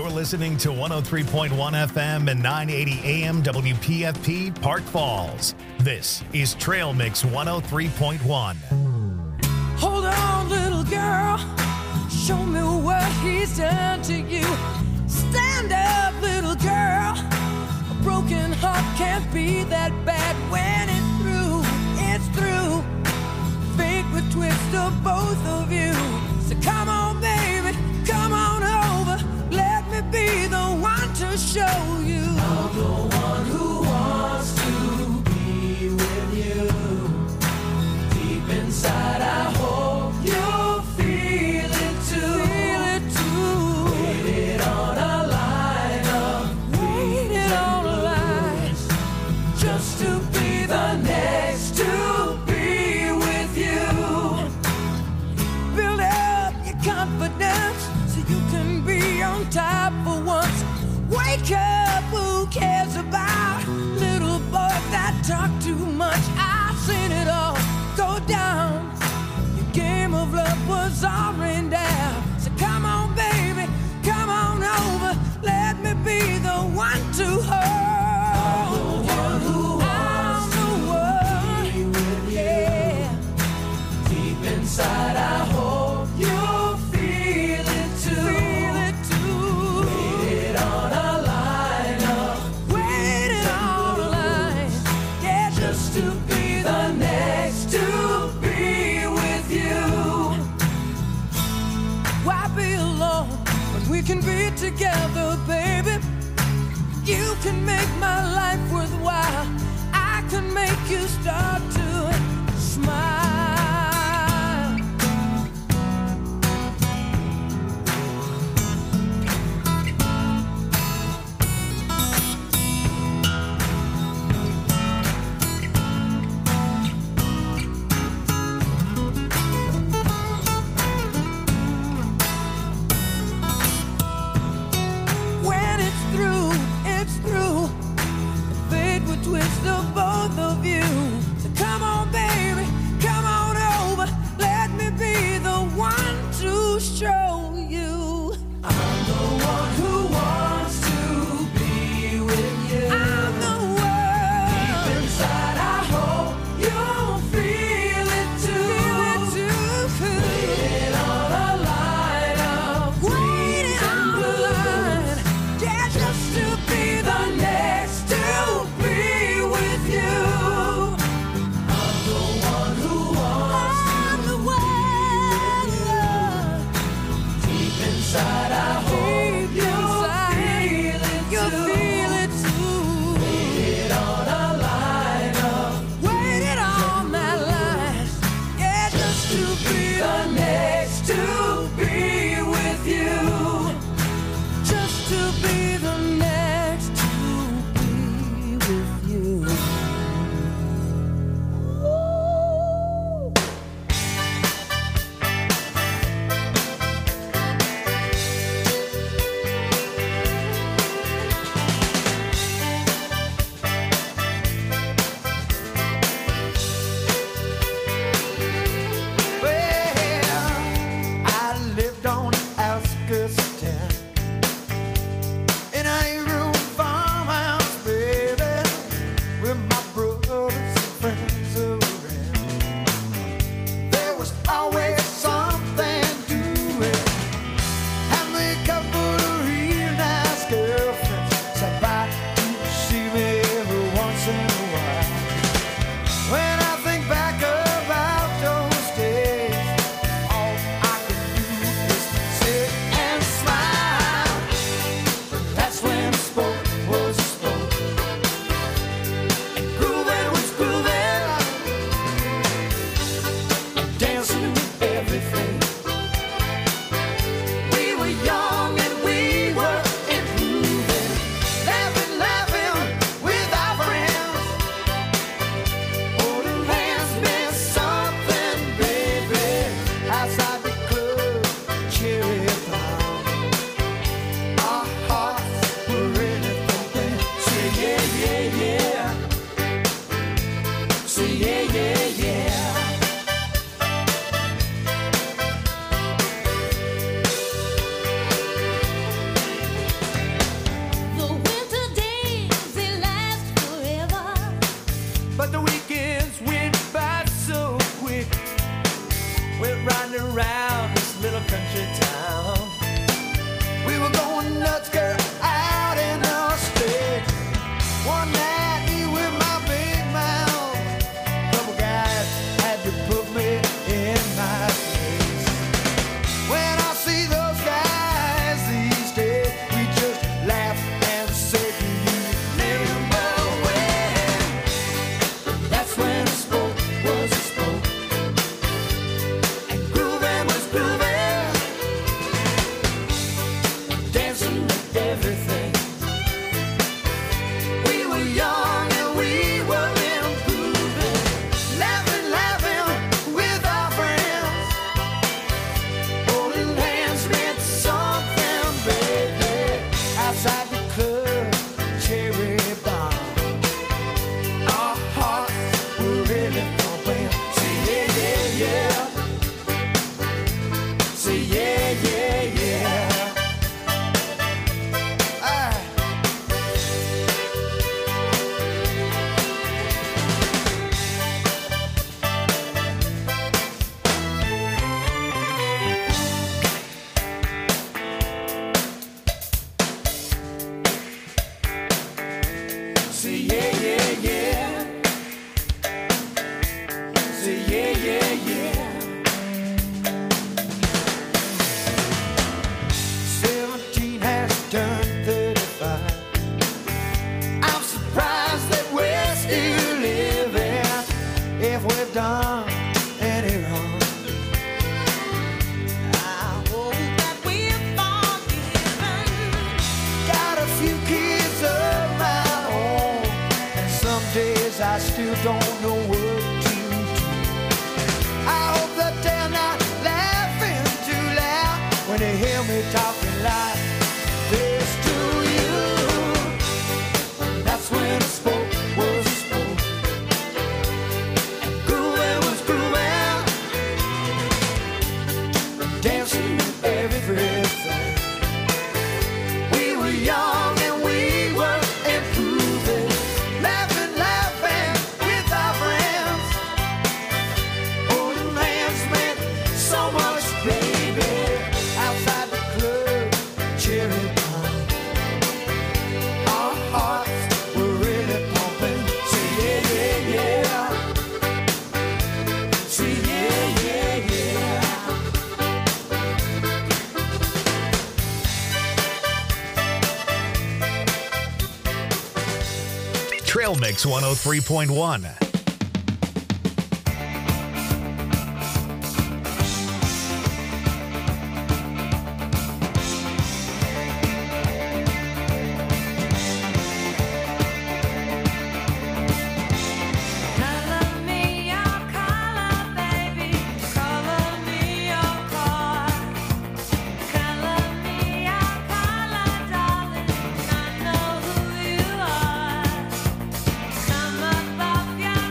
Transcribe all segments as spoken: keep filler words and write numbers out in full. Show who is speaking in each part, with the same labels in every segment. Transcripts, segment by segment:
Speaker 1: You're listening to one oh three point one F M and nine eighty A M W P F P Park Falls. This is Trail Mix one oh three point one.
Speaker 2: Hold on, little girl. Show me what he's done to you. Stand up, little girl. A broken heart can't be that bad when it's through. It's through. Fate would twist of both of you. So come on, baby. Come on over. Let me be the one to show you. I'm the one who wants to be with you. Deep inside, I hope you'll feel it too. Feel it too. Waited on a line of waited on a line just to be the next to be with you. Build up your confidence so you can be on top for once. Wake up, who cares about little boys that talk too much? I've seen it all go down. Your game of love was all rained down. So come on, baby, come on over. Let me be the one to hold you. I'm the one who wants to be with you. Yeah. Deep inside, I hope you'll feel it too. Feel it too. Waited on a line up. Waited on a line. Yeah, just to be the next to be with you. Why be alone when we can be together, baby? You can make my life worthwhile. I can make you start to smile. When it's through, it's through. The fate would twist of both of you. So come on, baby, come on over. Let me be the one to show you. I'm the one who wants to be with you. I'm the one. Deep inside, I hope you'll feel it too. Feel it too. Waiting on a line of waiting on a line. Yeah, just to be the next to be with you. I'm the one who wants I'm the one. Deep inside, I hope you'll feel it you'll too. Feel it too. Waited on a line of waited on that line. Yeah, just to be the next to be with you. Just to be the next to be with you. Ooh.
Speaker 3: Well, I lived on the outskirts of town in a eight-room farmhouse, baby, with my brothers and friends around. There was always something doing. Had me a couple of real nice girlfriends sat by to see me every once in a while. When I think back about those days, all I can do is sit and smile. But that's when spoke was spoke, and grooving was grooving, and dancing with everything. We were young and we were improving, laughing, laughing with our friends. Holding hands meant something, baby. Outside the club, cherry bomb. Our hearts were anything then. Say yeah, yeah, yeah. Say yeah, yeah, yeah. around this little country town. We were going nuts, girl, out in the state. One night, you with my big mouth. Couple guys had to put me in my place. When I see those guys these days, we just laugh and say, do you remember when? That's when a spoke was a spoke, and grooving was grooving, dancing with everything. We were young and we were improving, laughing, laughing with our friends. Holding hands meant something, baby. Outside the club, cherry bomb. Our hearts were really pumping. Say yeah, yeah, yeah. Say yeah, yeah, yeah. Ah. Say yeah, yeah, yeah. Say yeah, yeah, yeah. Seventeen has turned thirty-five. I'm surprised that we're still living. If we've done any wrong, I hope that we're forgiven. Got a few kids of my own, and some days I still don't know what to do. I hope that they're not laughing too loud when they hear me talking like this to you. That's when a spoke was a spoke, and grooving was grooving, dancing with everything. We were young and we were improving, laughing, laughing with our friends. Holding hands meant so much, baby. Outside the club, cherry bomb. Our hearts were really pumping. Say yeah, yeah, yeah. Say yeah, yeah, yeah.
Speaker 1: Trail Mix one oh three point one.
Speaker 2: Color me your color, baby. Color me your car. Color me your color, darling. I know who you are. Come above your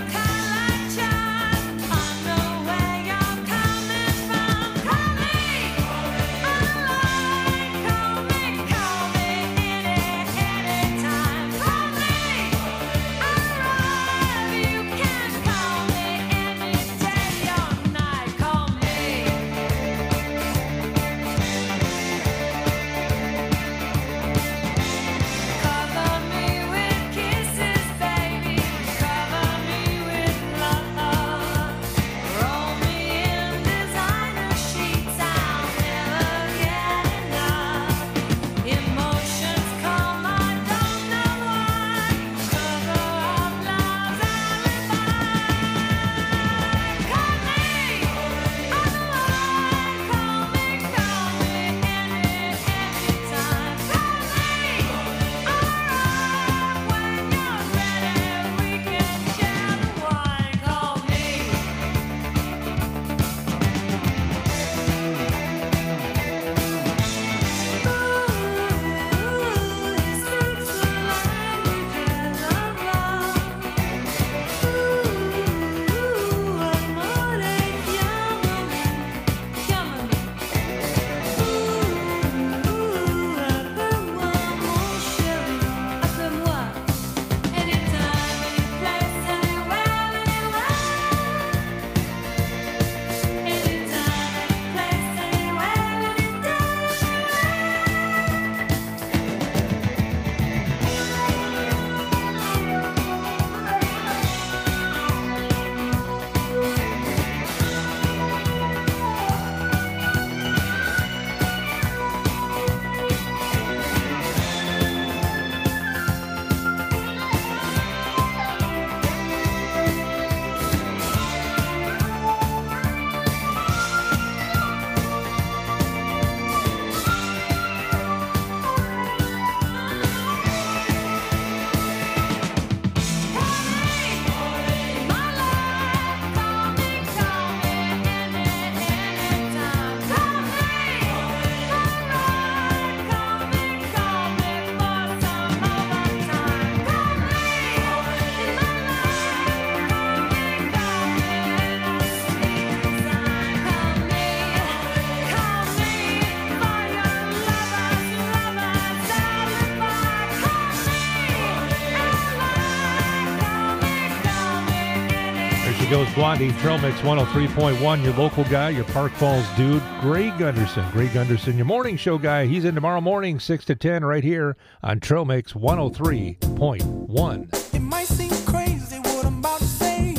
Speaker 4: goes Blondie. Trail Mix one oh three point one, your local guy, your Park Falls dude, Greg Gunderson. Greg Gunderson, your morning show guy. He's in tomorrow morning, six to ten, right here on Trail Mix one oh three point one.
Speaker 2: It might seem crazy what I'm about to say.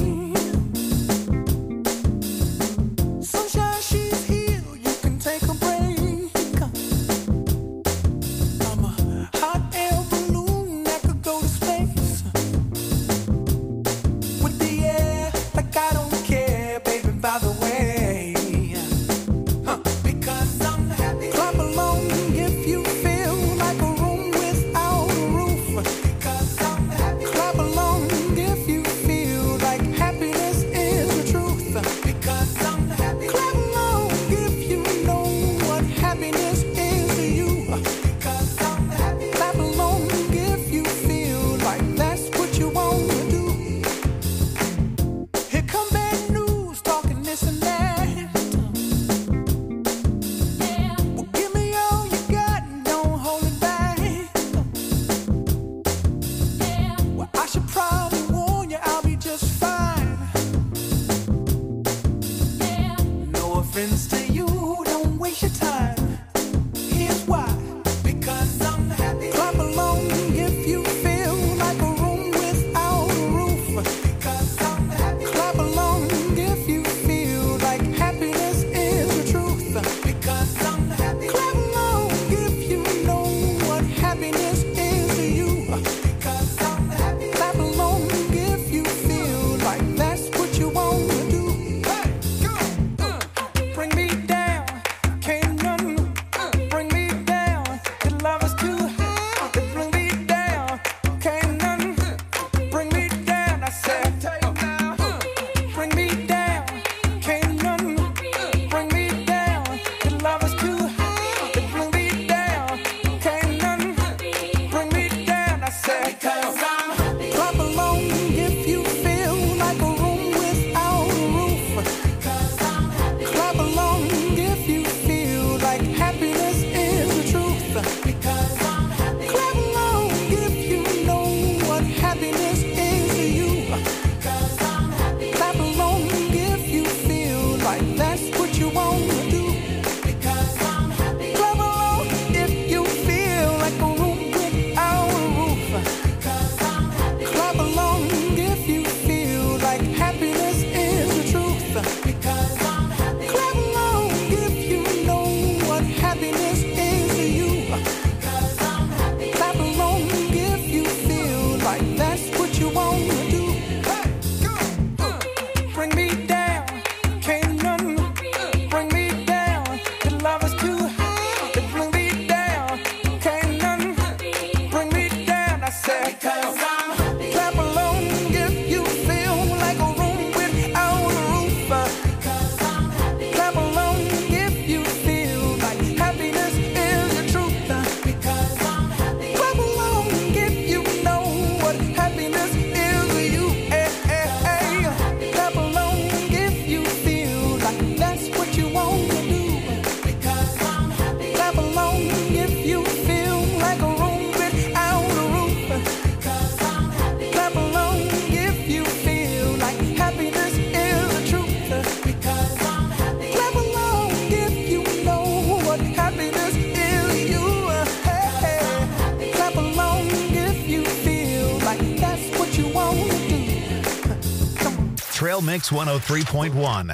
Speaker 2: Sunshine, she's here, you can take a break. I'm a hot air balloon that could go to space. With the air, like I don't care, baby, by the way. Huh. Because I'm happy. Clap along if you feel like a room without a roof. Because I'm happy. Clap along if you feel like happiness is the truth. Because I'm happy. Clap along if you know what happiness is to you. Because I'm happy. Clap along if you feel like that's what you want to do. Here come bad news, talking this and that. Well, give me all you got and don't hold it back. Well, I should probably warn you, I'll be just fine. No offense to you, don't waste your time. Here's why. Because I'm happy. Clap along if you feel like a room without a roof. Because I'm happy. Clap along if you feel like happiness is the truth. Because I'm happy. Clap along if you know what happiness is to you. Because I'm happy. Clap along if you feel like that's what you want to do. Hey, go. Bring me down, can't none bring me down. Your love is too high. Bring me down, can't none bring me down. I said, bring me down, can't none bring me down. Your love is too high. Bring me down, can't none bring me down. I said, because I'm happy. Clap along if you feel like a room without a roof. Because I'm happy. Clap along if you feel like happiness is the truth. Because I'm happy. Clap along if you know what happiness is to you. Because I'm happy. Clap along if you feel like that's what you want to do. Because I'm happy. Clap along if you feel like a room without a roof. Because I'm happy. Clap along if you feel like happiness is the truth. Because I'm happy. Clap along if you know what happiness is to you. Because I'm happy. Clap along if you feel like that's what you want to do. Hey, go. Bring me down, can't none bring me down. Your love is too high. Bring me down, can't none bring me down. I said, because I'm happy. Clap along if you feel like a room without a roof. Because I'm happy. Clap along if you feel like happiness is the truth. Because I'm happy. Clap along if you know what happiness is to you. Hey, hey, hey. Clap along if you feel like that's what you want to do. Because I'm happy. Clap along if you feel like a room without a roof. Because I'm happy. Clap along if you feel like happiness is the truth. Because I'm happy. Clap along if you know what happiness is to you. Hey, hey. Clap along if you feel like that's what you want to do. Come on.
Speaker 1: Trail Mix one oh three point one.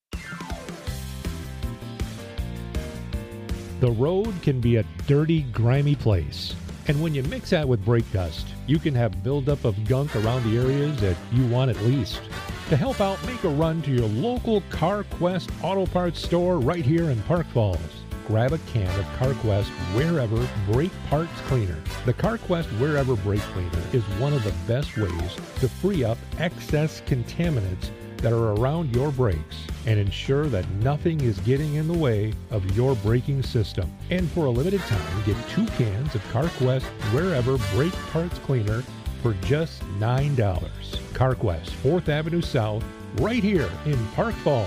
Speaker 4: The road can be a dirty, grimy place. And when you mix that with brake dust, you can have buildup of gunk around the areas that you want at least. To help out, make a run to your local CarQuest Auto Parts store right here in Park Falls. Grab a can of CarQuest Wherever Brake Parts Cleaner. The CarQuest Wherever Brake Cleaner is one of the best ways to free up excess contaminants that are around your brakes and ensure that nothing is getting in the way of your braking system. And for a limited time, get two cans of CarQuest Wherever Brake Parts Cleaner for just nine dollars. CarQuest, fourth Avenue South, right here in Park Falls.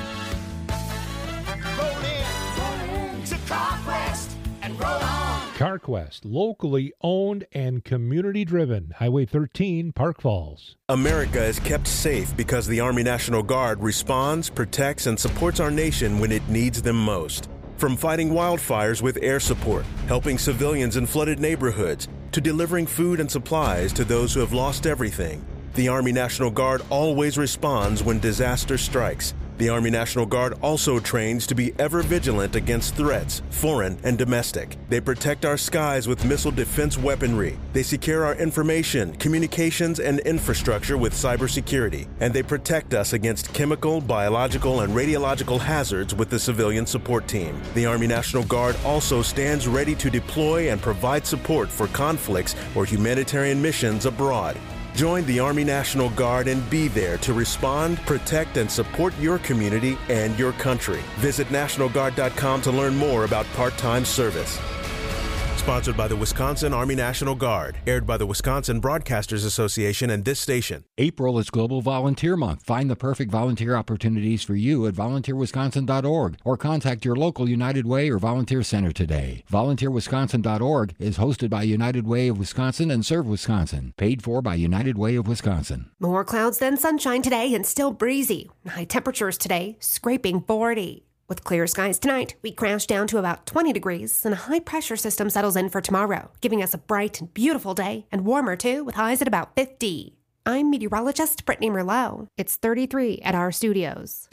Speaker 5: Roll in, roll in to CarQuest and roll on.
Speaker 4: Car CarQuest, locally owned and community-driven. Highway thirteen, Park Falls.
Speaker 5: America is kept safe because the Army National Guard responds, protects, and supports our nation when it needs them most. From fighting wildfires with air support, helping civilians in flooded neighborhoods, to delivering food and supplies to those who have lost everything, the Army National Guard always responds when disaster strikes. The Army National Guard also trains to be ever vigilant against threats, foreign and domestic. They protect our skies with missile defense weaponry. They secure our information, communications, and infrastructure with cybersecurity. And they protect us against chemical, biological, and radiological hazards with the civilian support team. The Army National Guard also stands ready to deploy and provide support for conflicts or humanitarian missions abroad. Join the Army National Guard and be there to respond, protect, and support your community and your country. Visit National Guard dot com to learn more about part-time service. Sponsored by the Wisconsin Army National Guard. Aired by the Wisconsin Broadcasters Association and this station.
Speaker 6: April is Global Volunteer Month. Find the perfect volunteer opportunities for you at volunteer wisconsin dot org or contact your local United Way or Volunteer Center today. volunteer wisconsin dot org is hosted by United Way of Wisconsin and Serve Wisconsin. Paid for by United Way of Wisconsin.
Speaker 7: More clouds than sunshine today and still breezy. High temperatures today, scraping forty. With clear skies tonight, we crash down to about twenty degrees, and a high-pressure system settles in for tomorrow, giving us a bright and beautiful day, and warmer too, with highs at about fifty. I'm meteorologist Brittany Merlot. It's thirty-three at our studios.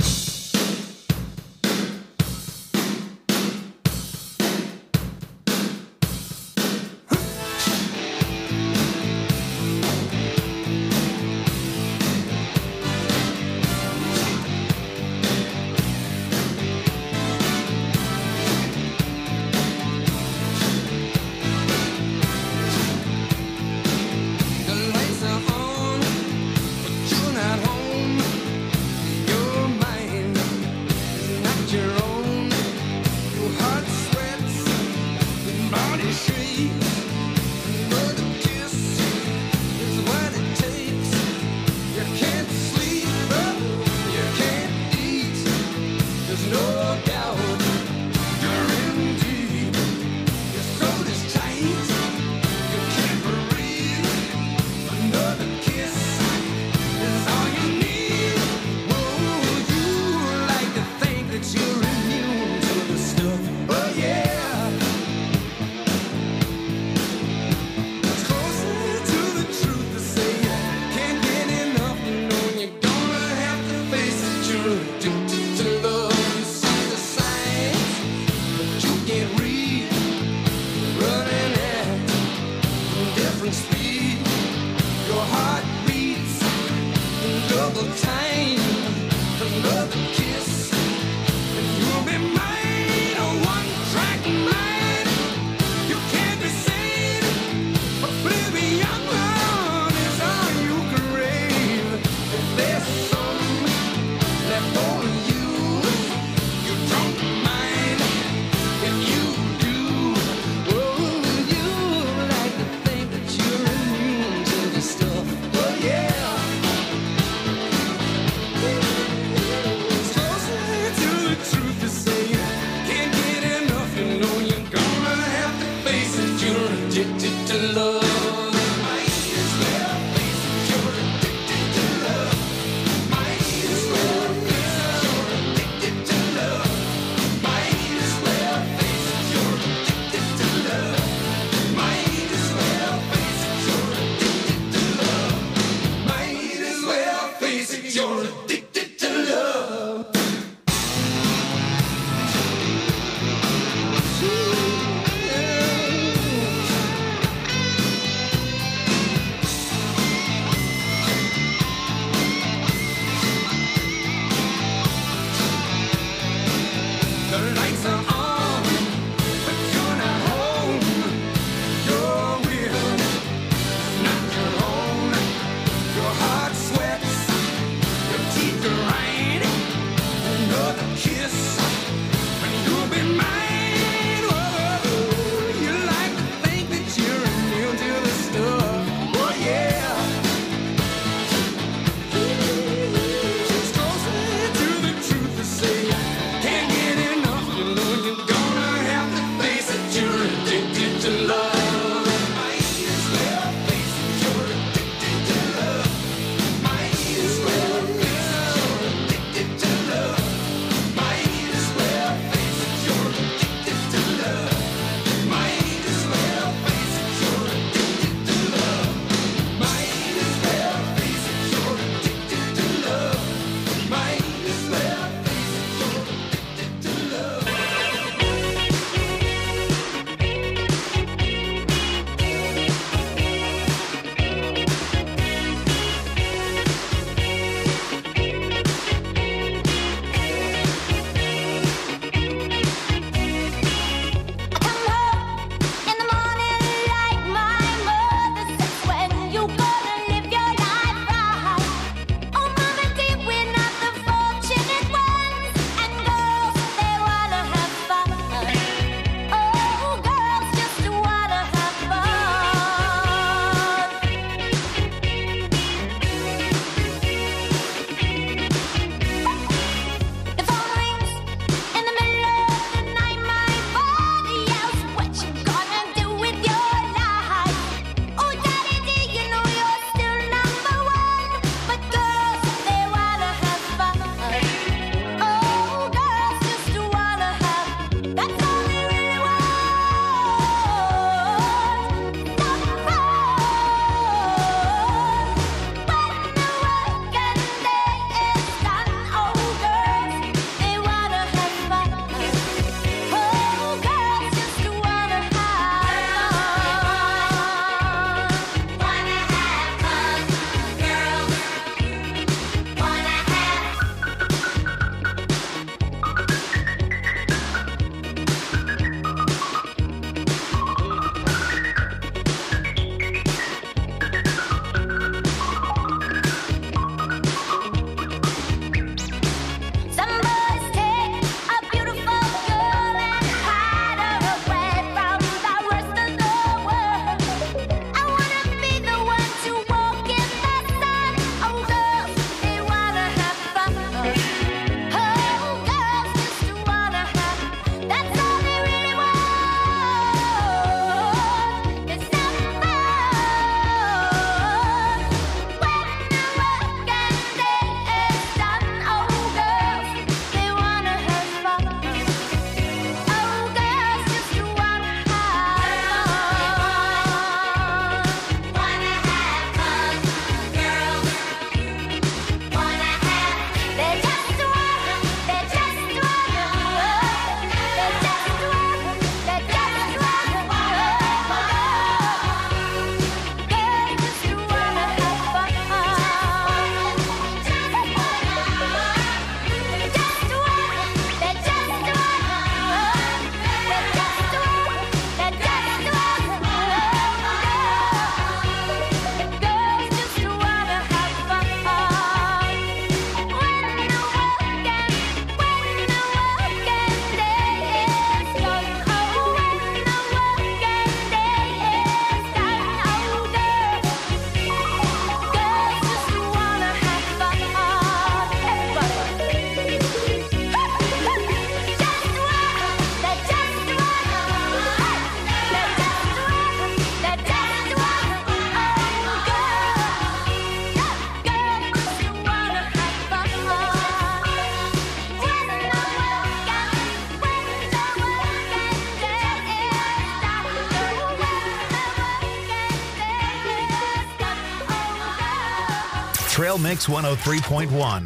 Speaker 3: You're my
Speaker 1: Trail Mix one oh three point one.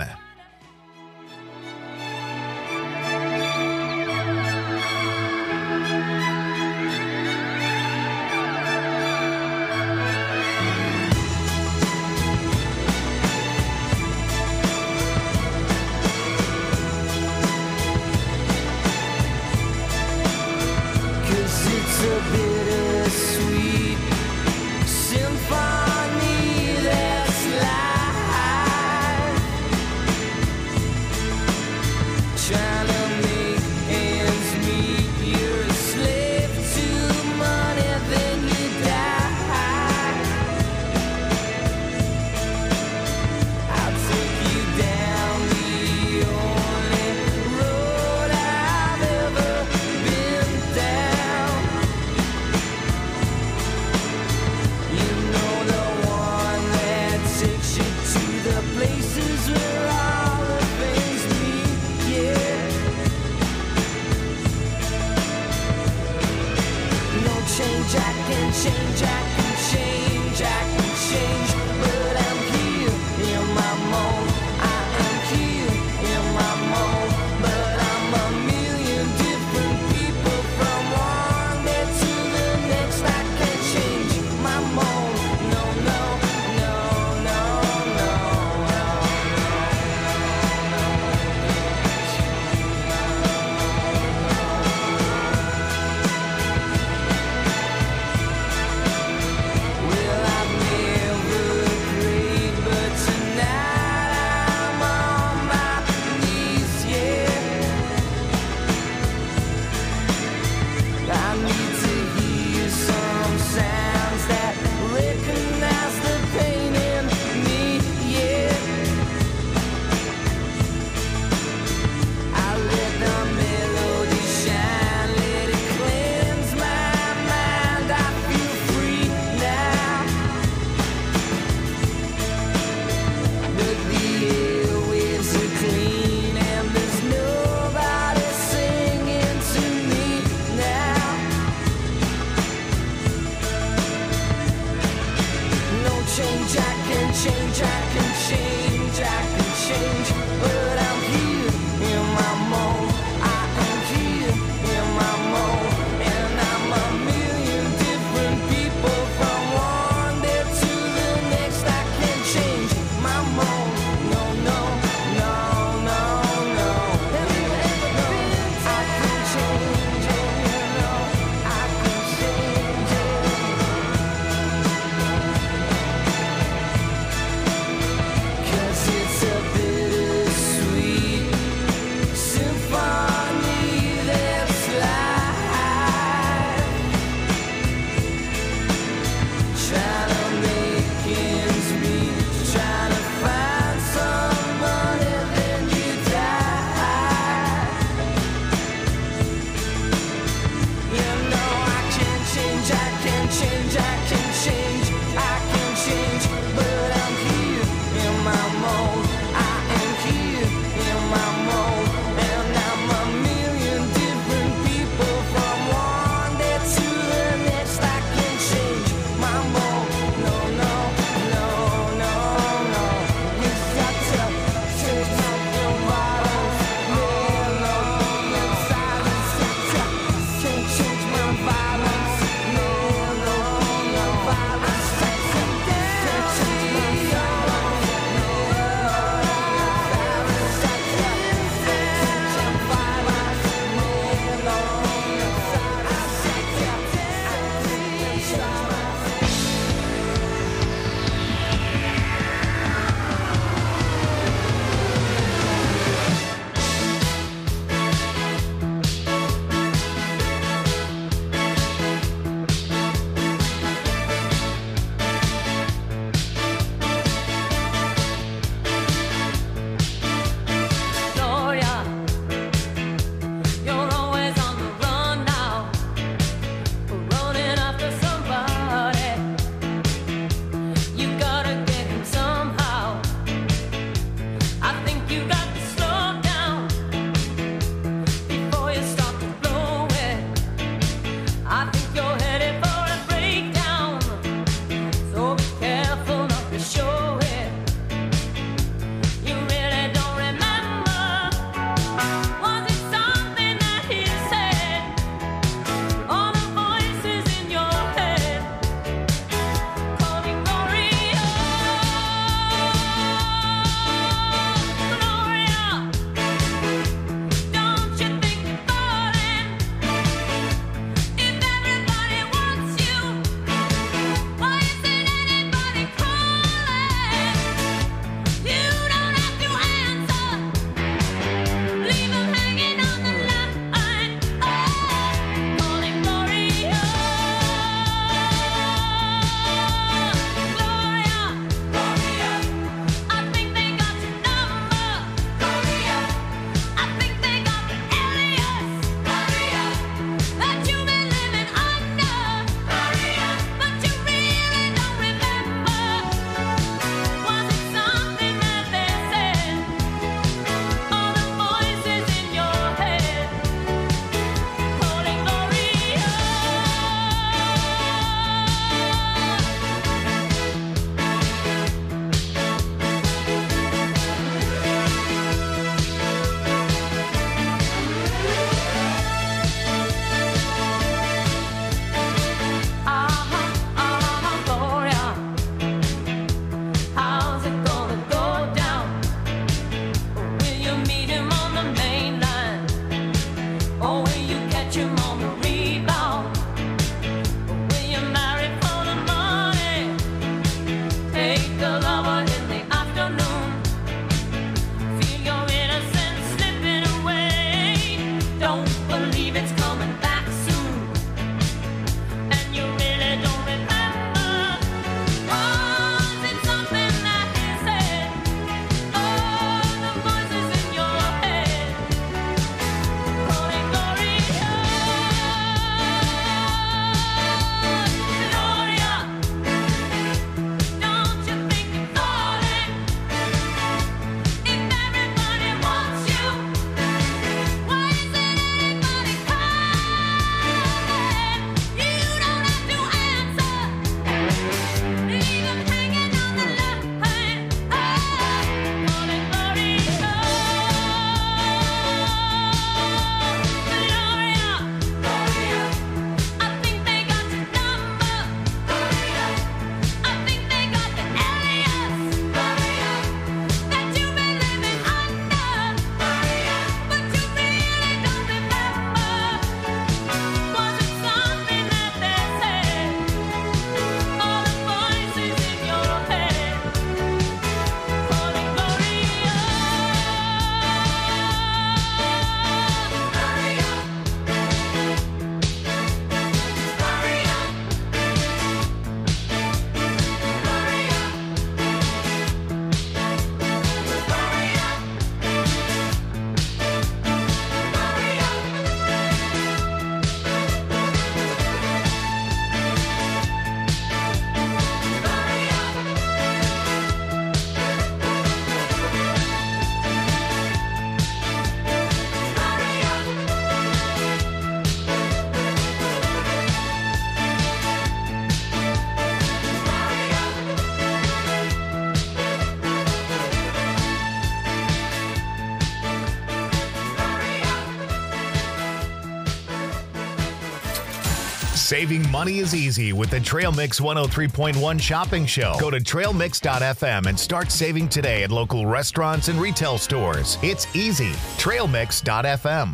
Speaker 1: Saving money is easy with the Trail Mix one oh three point one shopping show. Go to trail mix dot f m and start saving today at local restaurants and retail stores. It's easy. trail mix dot f m.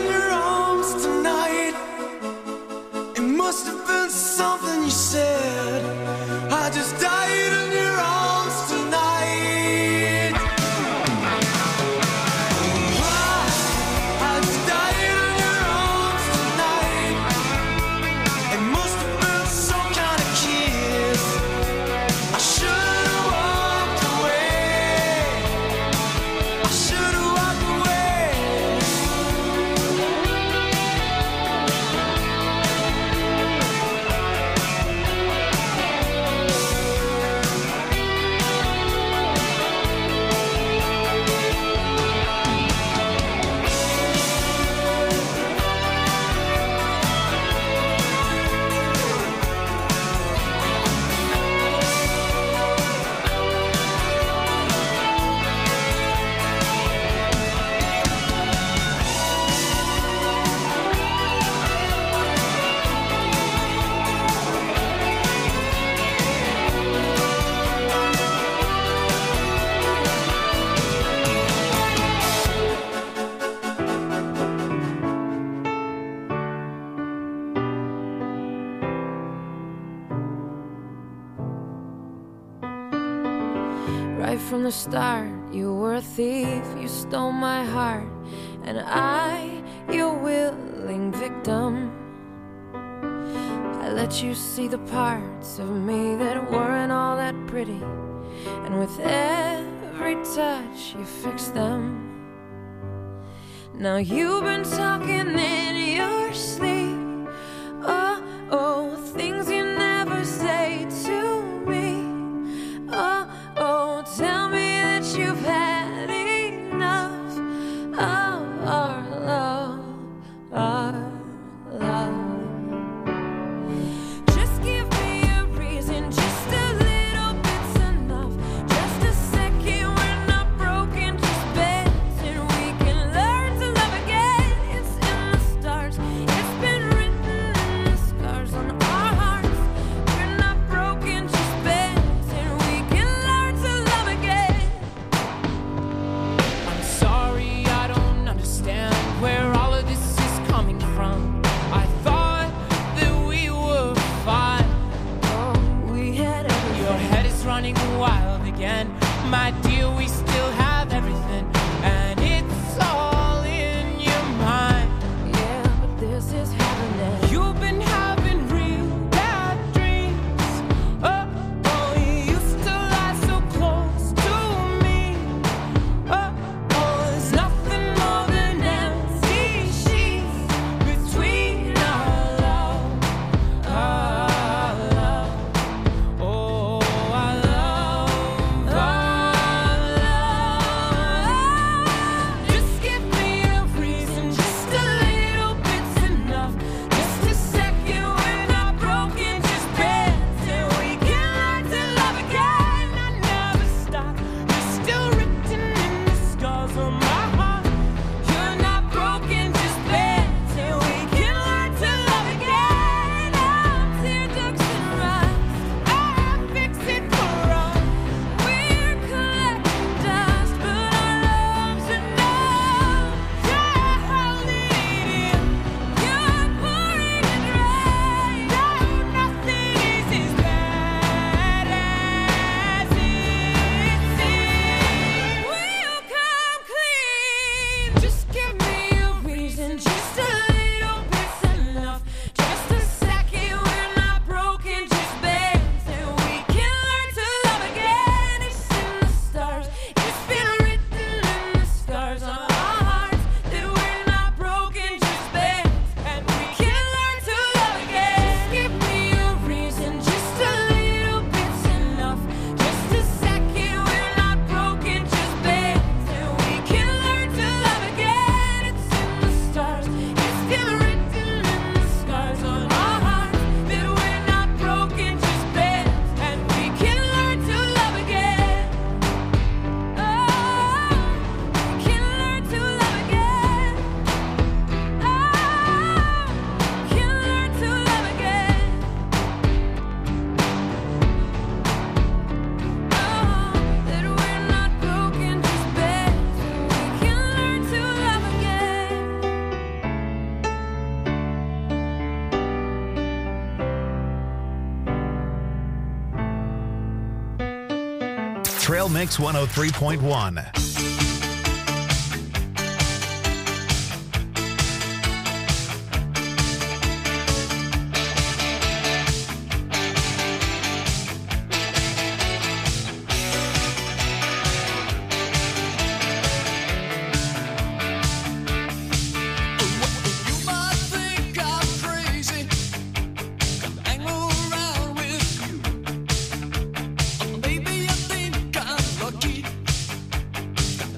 Speaker 3: Must have been something you said.
Speaker 2: right from the start. You were a thief, you stole my heart, and I, your willing victim. I let you see the parts of me that weren't all that pretty, and with every touch you fixed them. Now you've been talking in your sleep, oh, oh, things you never say to me, oh, oh, tell me that you've had enough of our love, our love. Just give me a reason, just a little bit's enough, just a second, we're not broken, just bends, and we can learn to love again. It's in the stars, it's been written in the scars on our hearts. We're not broken, just bends, and we can learn to love again.
Speaker 8: I'm sorry, I don't understand where all of this is coming from. I thought that we were fine.
Speaker 2: Oh, we had everything.
Speaker 8: Your head is running wild again. My dear, we still have everything, and it's all in your mind.
Speaker 2: Yeah, but this is happening.
Speaker 8: You've been having real bad dreams. Oh, oh, you used to lie so close to me. Oh, oh, there's nothing more than empty sheets between our love, our love. Oh, our love, our love. Just give me a reason, just a little bit's enough. Just a second, we're not broken, just bends, and we can learn to love again. I never stop, you're still written in the scars on my heart. You're not broken, just bends, and we can learn to love again. I'll tear ducks and rise, I'll fix it for us. We're collecting dust, but our love's enough. You're holding it in, you're pouring it right. No, nothing is as bad as it seems. We'll come clean. Just give me a reason, just a little bit's enough. Just a second, we're not broken, just bends, and we can learn to love again. It's in the stars, it's been written in the scars on our hearts that we're not broken, just bends, and we can learn to love again. Just give me a reason, just a little bit's enough. Just a second, we're not broken, just bends, and we can learn to love again. It's in the stars, it's been written in the scars on our hearts that we're not broken, just bends, and we can learn to love again. Oh, we can learn to love again. Oh, we can learn to love again. Oh, that we're not broken, just bends, and we can learn to love again.
Speaker 1: Trail Mix one oh three point one.
Speaker 3: You might think I'm crazy, hang around with you. Maybe you think I'm lucky.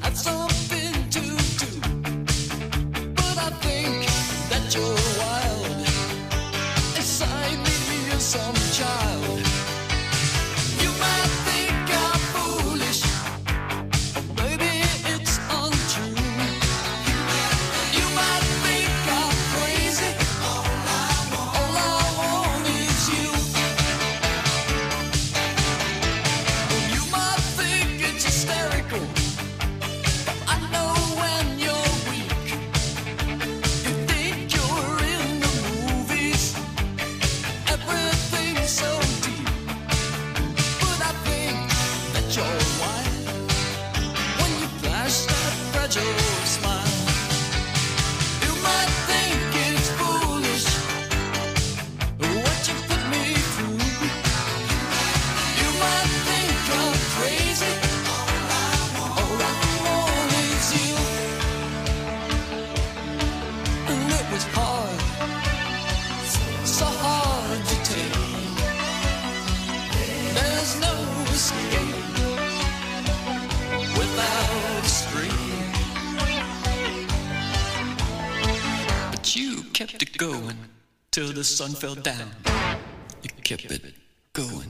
Speaker 9: kept it going till the sun fell down. You kept it going.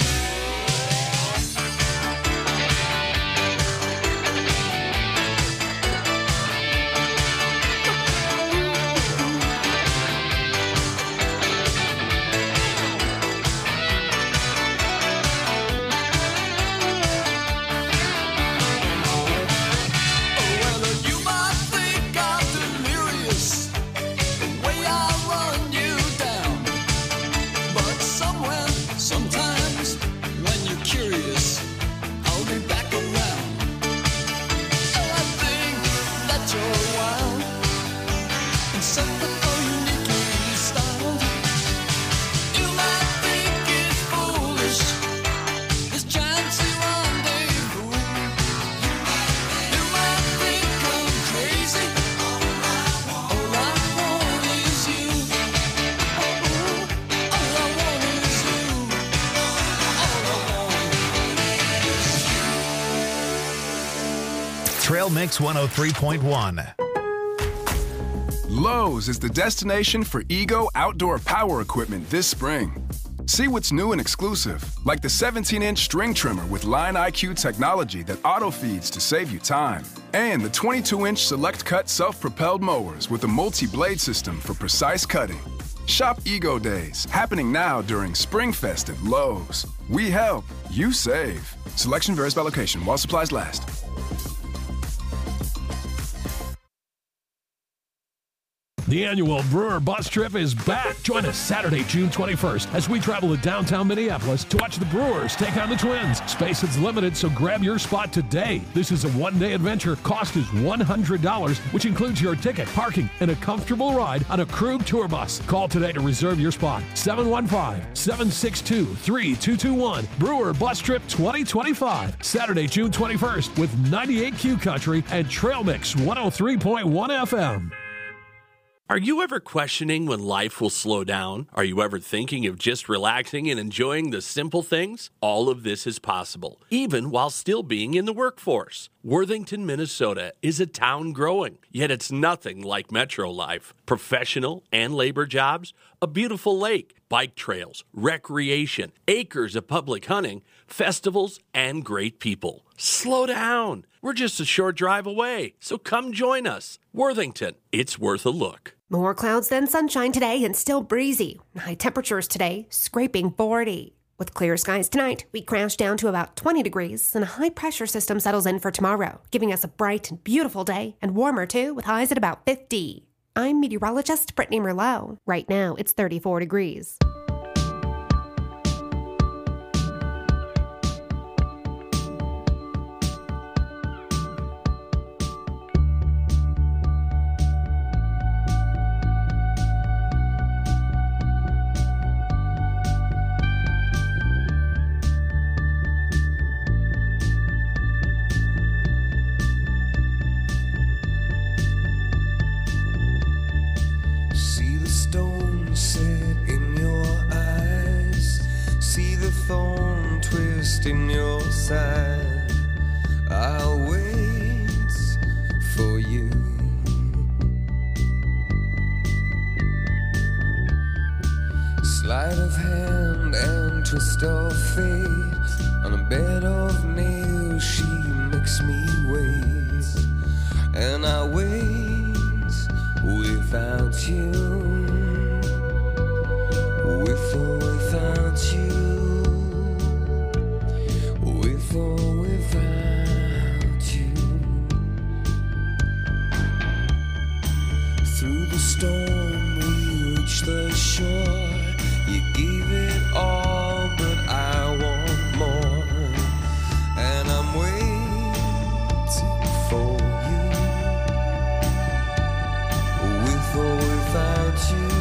Speaker 1: Trail Mix one oh three point one.
Speaker 10: Lowe's is the destination for Ego outdoor power equipment this spring. See what's new and exclusive, like the seventeen inch string trimmer with Line I Q technology that auto-feeds to save you time, and the twenty-two inch Select Cut self-propelled mowers with a multi-blade system for precise cutting. Shop Ego Days, happening now during Spring Fest at Lowe's. We help, you save. Selection varies by location while supplies last.
Speaker 11: The annual Brewer Bus Trip is back. Join us Saturday, June twenty-first, as we travel to downtown Minneapolis to watch the Brewers take on the Twins. Space is limited, so grab your spot today. This is a one-day adventure. Cost is one hundred dollars, which includes your ticket, parking, and a comfortable ride on a Krug tour bus. Call today to reserve your spot. seven one five, seven six two, three two two one. Brewer Bus Trip twenty twenty-five. Saturday, June twenty-first, with ninety-eight Q Country and Trail Mix one oh three point one F M.
Speaker 12: Are you ever questioning when life will slow down? Are you ever thinking of just relaxing and enjoying the simple things? All of this is possible, even while still being in the workforce. Worthington, Minnesota is a town growing, yet it's nothing like metro life. Professional and labor jobs, a beautiful lake, bike trails, recreation, acres of public hunting, festivals, and great people. Slow down. We're just a short drive away, so come join us. Worthington, it's worth a look.
Speaker 7: More clouds than sunshine today and still breezy. High temperatures today, scraping forty. With clear skies tonight, we crash down to about twenty degrees and a high pressure system settles in for tomorrow, giving us a bright and beautiful day and warmer too with highs at about fifty. I'm meteorologist Brittany Merlot. Right now, it's thirty-four degrees.
Speaker 3: In your side, I'll wait for you. Sleight of hand and twist of fate. On a bed of nails, she makes me wait, and I wait without you, with or without you. With or without you. Through the storm we reach the shore. You gave it all, but I want more. And I'm waiting for you. With or without you.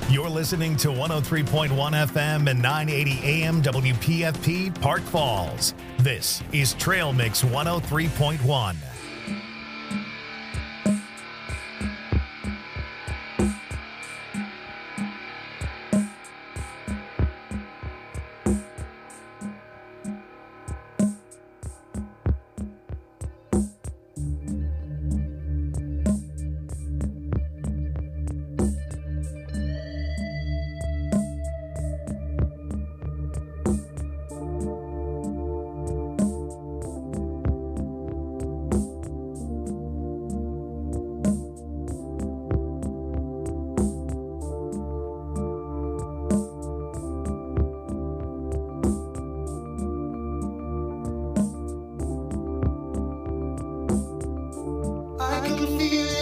Speaker 1: You're listening to one oh three point one F M and nine eighty A M W P F P Park Falls. This is Trail Mix one oh three point one.
Speaker 3: I can feel